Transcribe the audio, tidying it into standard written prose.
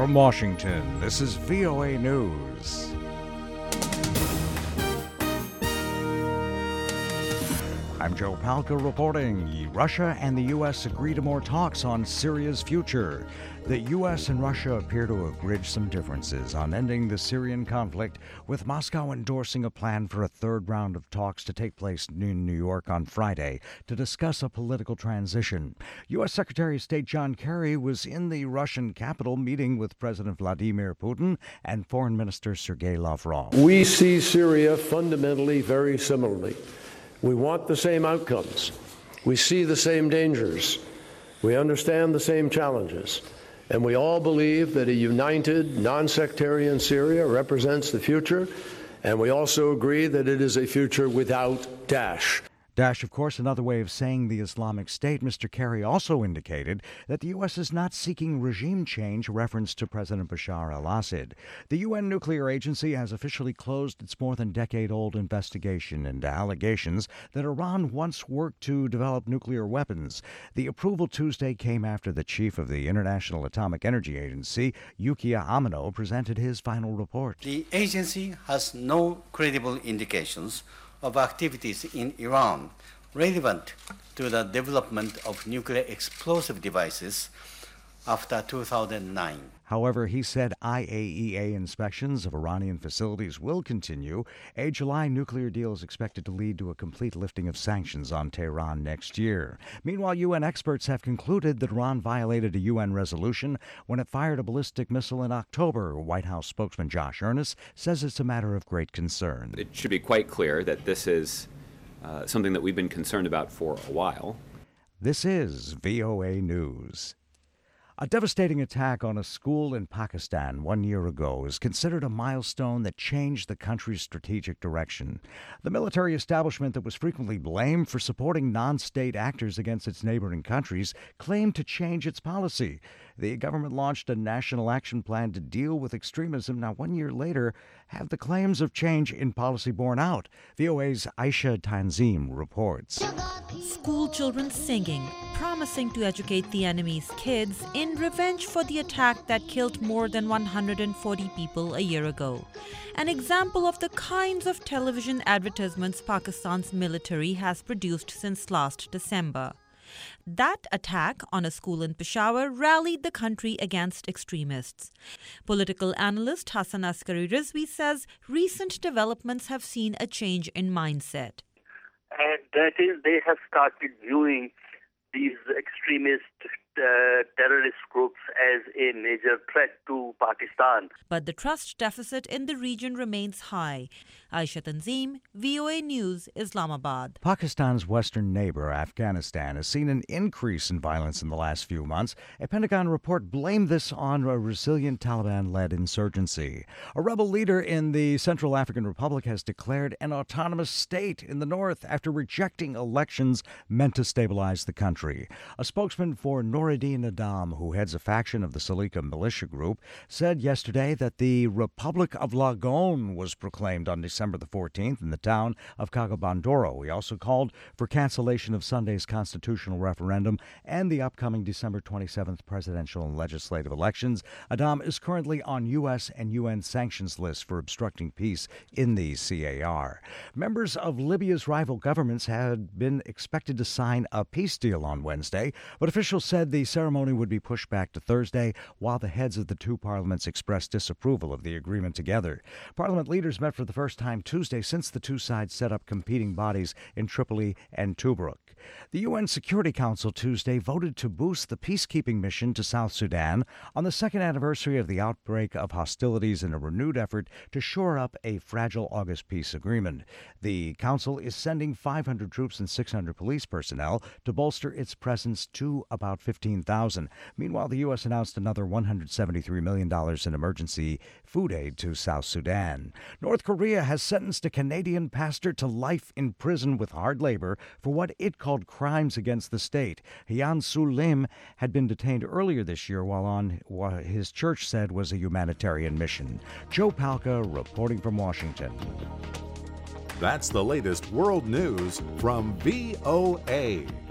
From Washington, this is VOA News. I'm Joe Palca reporting. Russia and the U.S. agree to more talks on Syria's future. The U.S. and Russia appear to have bridged some differences on ending the Syrian conflict, with Moscow endorsing a plan for a third round of talks to take place in New York on Friday to discuss a political transition. U.S. Secretary of State John Kerry was in the Russian capital meeting with President Vladimir Putin and Foreign Minister Sergei Lavrov. We see Syria fundamentally very similarly. We want the same outcomes. We see the same dangers. We understand the same challenges. And we all believe that a united, non-sectarian Syria represents the future. And we also agree that it is a future without Daesh. Daesh, of course, another way of saying the Islamic State. Mr. Kerry also indicated that the U.S. is not seeking regime change, reference to President Bashar al-Assad. The UN Nuclear Agency has officially closed its more than decade-old investigation into allegations that Iran once worked to develop nuclear weapons. The approval Tuesday came after the chief of the International Atomic Energy Agency, Yukiya Amano, presented his final report. The agency has no credible indications of activities in Iran relevant to the development of nuclear explosive devices after 2009. However, he said IAEA inspections of Iranian facilities will continue. A July nuclear deal is expected to lead to a complete lifting of sanctions on Tehran next year. Meanwhile, UN experts have concluded that Iran violated a UN resolution when it fired a ballistic missile in October. White House spokesman Josh Earnest says it's a matter of great concern. It should be quite clear that this is something that we've been concerned about for a while. This is VOA News. A devastating attack on a school in Pakistan 1 year ago is considered a milestone that changed the country's strategic direction. The military establishment that was frequently blamed for supporting non-state actors against its neighboring countries claimed to change its policy. The government launched a national action plan to deal with extremism. Now, 1 year later, have the claims of change in policy borne out? VOA's Aisha Tanzim reports. School children singing, promising to educate the enemy's kids in revenge for the attack that killed more than 140 people a year ago. An example of the kinds of television advertisements Pakistan's military has produced since last December. That attack on a school in Peshawar rallied the country against extremists. Political analyst Hassan Askari Rizvi says recent developments have seen a change in mindset. And that is, they have started viewing these extremist terrorist groups as a major threat to Pakistan. But the trust deficit in the region remains high. Aisha Tanzim, VOA News, Islamabad. Pakistan's western neighbor, Afghanistan, has seen an increase in violence in the last few months. A Pentagon report blamed this on a resilient Taliban-led insurgency. A rebel leader in the Central African Republic has declared an autonomous state in the north after rejecting elections meant to stabilize the country. A spokesman for Noureddin Adam, who heads a faction of the Salika militia group, said yesterday that the Republic of Lagon was proclaimed on December the 14th in the town of Kagabandoro. He also called for cancellation of Sunday's constitutional referendum and the upcoming December 27th presidential and legislative elections. Adam is currently on U.S. and UN sanctions lists for obstructing peace in the CAR. Members of Libya's rival governments had been expected to sign a peace deal on Wednesday, but officials said the ceremony would be pushed back to Thursday while the heads of the two parliaments expressed disapproval of the agreement together. Parliament leaders met for the first time Tuesday since the two sides set up competing bodies in Tripoli and Tobruk. The UN Security Council Tuesday voted to boost the peacekeeping mission to South Sudan on the second anniversary of the outbreak of hostilities in a renewed effort to shore up a fragile August peace agreement. The council is sending 500 troops and 600 police personnel to bolster its presence to about 15,000. Meanwhile, the U.S. announced another $173 million in emergency food aid to South Sudan. North Korea has sentenced a Canadian pastor to life in prison with hard labor for what it called crimes against the state. Hyun Soo Lim had been detained earlier this year while on what his church said was a humanitarian mission. Joe Palca reporting from Washington. That's the latest world news from VOA.